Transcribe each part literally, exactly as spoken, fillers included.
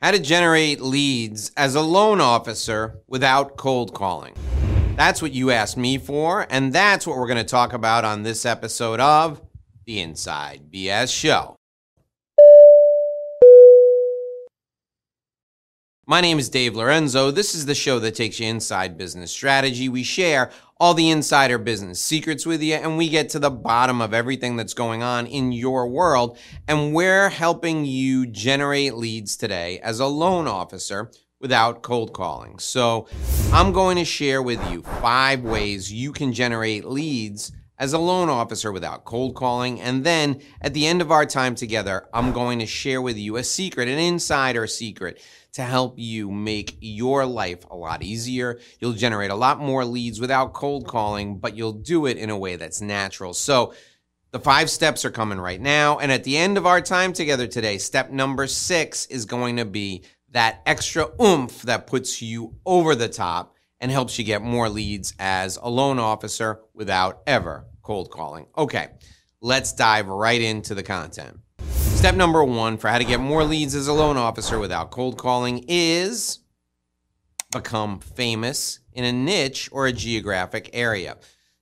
How to generate leads as a loan officer without cold calling. That's what you asked me for, and that's what we're going to talk about on this episode of The Inside B S Show. My name is Dave Lorenzo. This is the show that takes you inside business strategy. We share all the insider business secrets with you, and we get to the bottom of everything that's going on in your world. And we're helping you generate leads today as a loan officer without cold calling. So I'm going to share with you five ways you can generate leads as a loan officer without cold calling. And then at the end of our time together, I'm going to share with you a secret, an insider secret, to help you make your life a lot easier. You'll generate a lot more leads without cold calling, but you'll do it in a way that's natural. So the five steps are coming right now. And at the end of our time together today, step number six is going to be that extra oomph that puts you over the top and helps you get more leads as a loan officer without ever cold calling. Okay, let's dive right into the content. Step number one for how to get more leads as a loan officer without cold calling is become famous in a niche or a geographic area.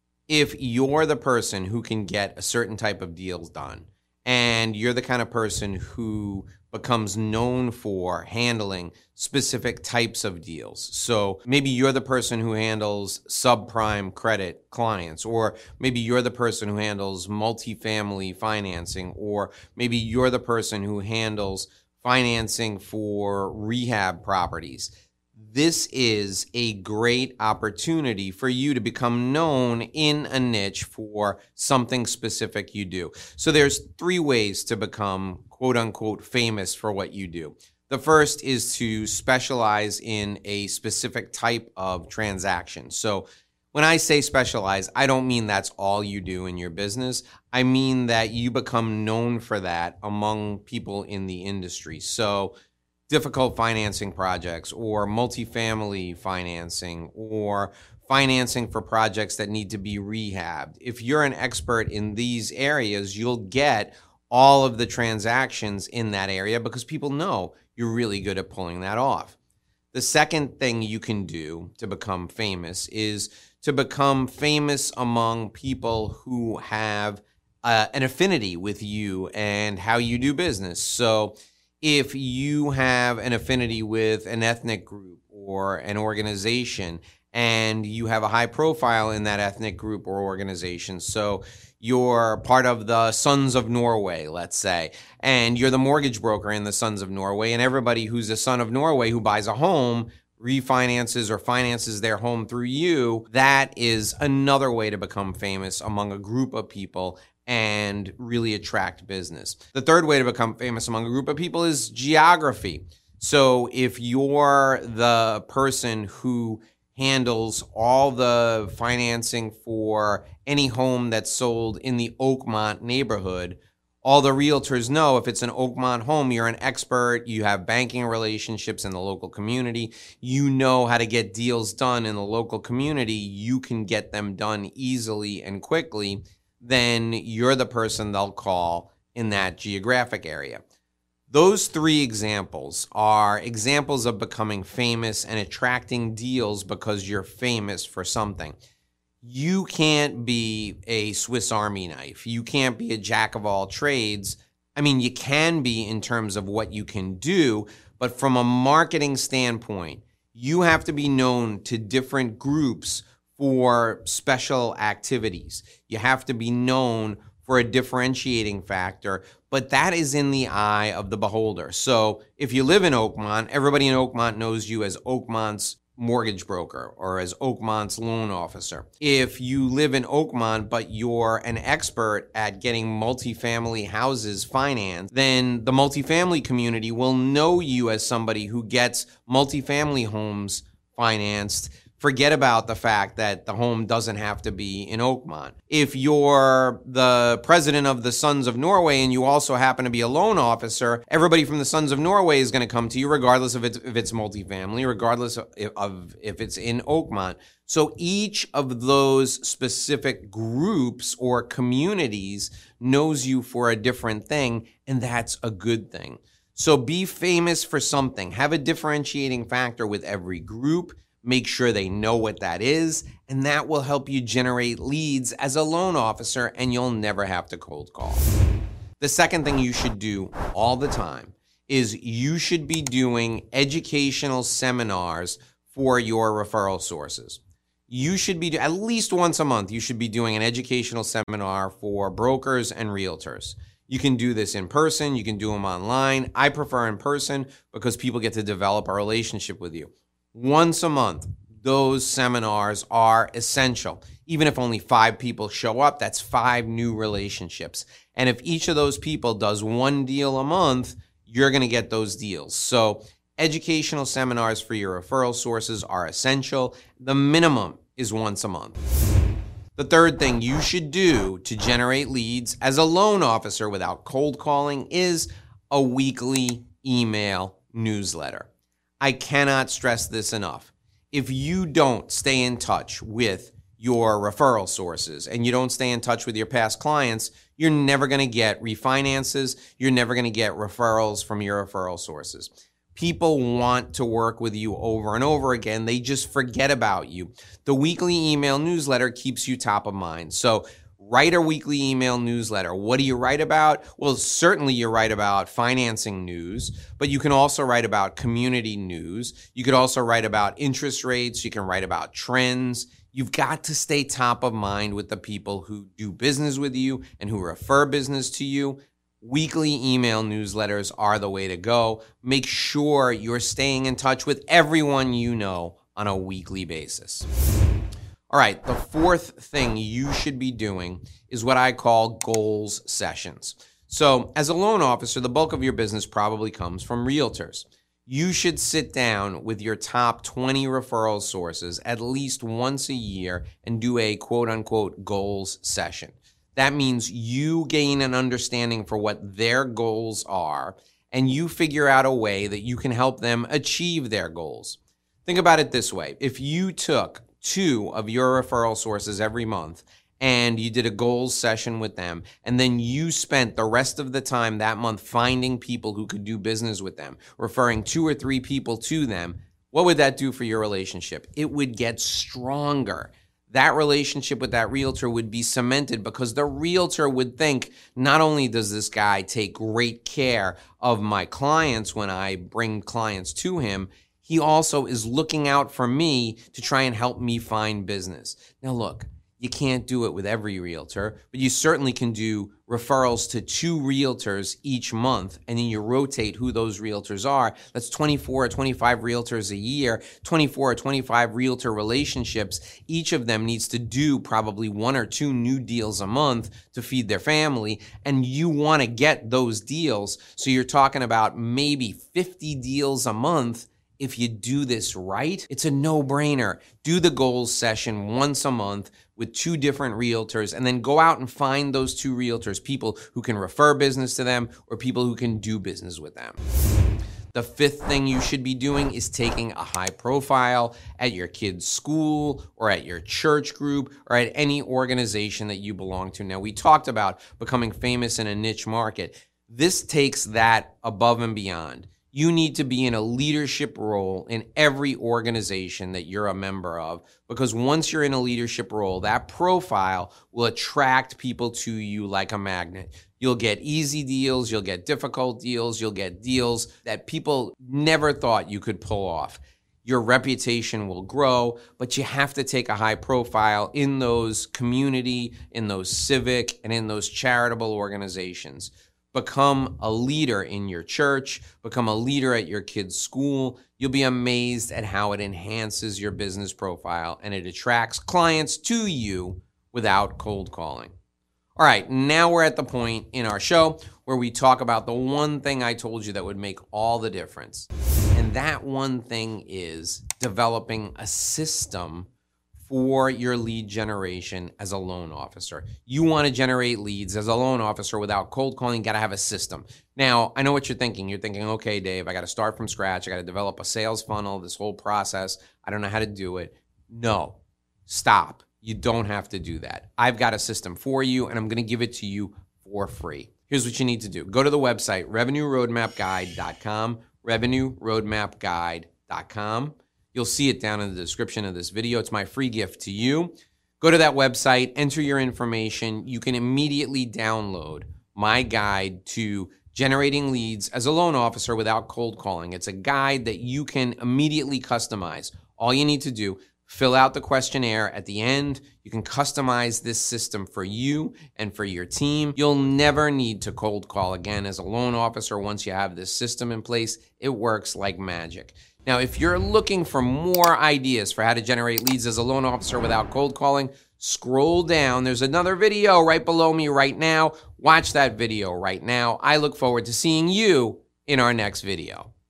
If you're the person who can get a certain type of deals done, and you're the kind of person who becomes known for handling specific types of deals. So maybe you're the person who handles subprime credit clients, or maybe you're the person who handles multifamily financing, or maybe you're the person who handles financing for rehab properties. This is a great opportunity for you to become known in a niche for something specific you do. So there's three ways to become quote unquote famous for what you do. The first is to specialize in a specific type of transaction. So when I say specialize, I don't mean that's all you do in your business. I mean that you become known for that among people in the industry. So difficult financing projects, or multifamily financing, or financing for projects that need to be rehabbed. If you're an expert in these areas, you'll get all of the transactions in that area because people know you're really good at pulling that off. The second thing you can do to become famous is to become famous among people who have uh, an affinity with you and how you do business. So if you have an affinity with an ethnic group or an organization, and you have a high profile in that ethnic group or organization, so you're part of the Sons of Norway, let's say, and you're the mortgage broker in the Sons of Norway, and everybody who's a son of Norway who buys a home refinances or finances their home through you, that is another way to become famous among a group of people and really attract business. The third way to become famous among a group of people is geography. So if you're the person who handles all the financing for any home that's sold in the Oakmont neighborhood, all the realtors know if it's an Oakmont home, you're an expert, you have banking relationships in the local community, you know how to get deals done in the local community, you can get them done easily and quickly, then you're the person they'll call in that geographic area. Those three examples are examples of becoming famous and attracting deals because you're famous for something. You can't be a Swiss Army knife. You can't be a jack of all trades. I mean, you can be in terms of what you can do, but from a marketing standpoint, you have to be known to different groups for special activities. You have to be known for a differentiating factor, but that is in the eye of the beholder. So if you live in Oakmont, everybody in Oakmont knows you as Oakmont's mortgage broker or as Oakmont's loan officer. If you live in Oakmont, but you're an expert at getting multifamily houses financed, then the multifamily community will know you as somebody who gets multifamily homes financed. Forget about the fact that the home doesn't have to be in Oakmont. If you're the president of the Sons of Norway and you also happen to be a loan officer, everybody from the Sons of Norway is going to come to you regardless of it's, if it's multifamily, regardless of, of if it's in Oakmont. So each of those specific groups or communities knows you for a different thing, and that's a good thing. So be famous for something. Have a differentiating factor with every group. Make sure they know what that is, and that will help you generate leads as a loan officer, and you'll never have to cold call. The second thing you should do all the time is you should be doing educational seminars for your referral sources. You should be, at least once a month, you should be doing an educational seminar for brokers and realtors. You can do this in person, you can do them online. I prefer in person because people get to develop a relationship with you. Once a month, those seminars are essential. Even if only five people show up, that's five new relationships. And if each of those people does one deal a month, you're going to get those deals. So educational seminars for your referral sources are essential. The minimum is once a month. The third thing you should do to generate leads as a loan officer without cold calling is a weekly email newsletter. I cannot stress this enough. If you don't stay in touch with your referral sources and you don't stay in touch with your past clients, you're never going to get refinances. You're never going to get referrals from your referral sources. People want to work with you over and over again. They just forget about you. The weekly email newsletter keeps you top of mind. So write a weekly email newsletter. What do you write about? Well, certainly you write about financing news, but you can also write about community news. You could also write about interest rates. You can write about trends. You've got to stay top of mind with the people who do business with you and who refer business to you. Weekly email newsletters are the way to go. Make sure you're staying in touch with everyone you know on a weekly basis. All right, the fourth thing you should be doing is what I call goals sessions. So as a loan officer, the bulk of your business probably comes from realtors. You should sit down with your top twenty referral sources at least once a year and do a quote-unquote goals session. That means you gain an understanding for what their goals are, and you figure out a way that you can help them achieve their goals. Think about it this way. If you took two of your referral sources every month and you did a goals session with them, and then you spent the rest of the time that month finding people who could do business with them, referring two or three people to them, what would that do for your relationship? It would get stronger. That relationship with that realtor would be cemented because the realtor would think, not only does this guy take great care of my clients when I bring clients to him, he also is looking out for me to try and help me find business. Now look, you can't do it with every realtor, but you certainly can do referrals to two realtors each month, and then you rotate who those realtors are. That's twenty-four or twenty-five realtors a year, twenty-four or twenty-five realtor relationships. Each of them needs to do probably one or two new deals a month to feed their family, and you want to get those deals. So you're talking about maybe fifty deals a month. If you do this right, it's a no-brainer. Do the goals session once a month with two different realtors, and then go out and find those two realtors, people who can refer business to them or people who can do business with them. The fifth thing you should be doing is taking a high profile at your kid's school or at your church group or at any organization that you belong to. Now, we talked about becoming famous in a niche market. This takes that above and beyond. You need to be in a leadership role in every organization that you're a member of, because once you're in a leadership role, that profile will attract people to you like a magnet. You'll get easy deals, you'll get difficult deals, you'll get deals that people never thought you could pull off. Your reputation will grow, but you have to take a high profile in those community, in those civic, and in those charitable organizations. Become a leader in your church, become a leader at your kid's school. You'll be amazed at how it enhances your business profile and it attracts clients to you without cold calling. All right, now we're at the point in our show where we talk about the one thing I told you that would make all the difference. And that one thing is developing a system for your lead generation as a loan officer. You want to generate leads as a loan officer without cold calling, you got to have a system. Now, I know what you're thinking. You're thinking, okay, Dave, I got to start from scratch. I got to develop a sales funnel, this whole process. I don't know how to do it. No, stop. You don't have to do that. I've got a system for you, and I'm going to give it to you for free. Here's what you need to do. Go to the website, revenue roadmap guide dot com, revenue roadmap guide dot com. You'll see it down in the description of this video. It's my free gift to you. Go to that website, enter your information. You can immediately download my guide to generating leads as a loan officer without cold calling. It's a guide that you can immediately customize. All you need to do, fill out the questionnaire at the end. You can customize this system for you and for your team. You'll never need to cold call again as a loan officer once you have this system in place. It works like magic. Now, if you're looking for more ideas for how to generate leads as a loan officer without cold calling, scroll down. There's another video right below me right now. Watch that video right now. I look forward to seeing you in our next video.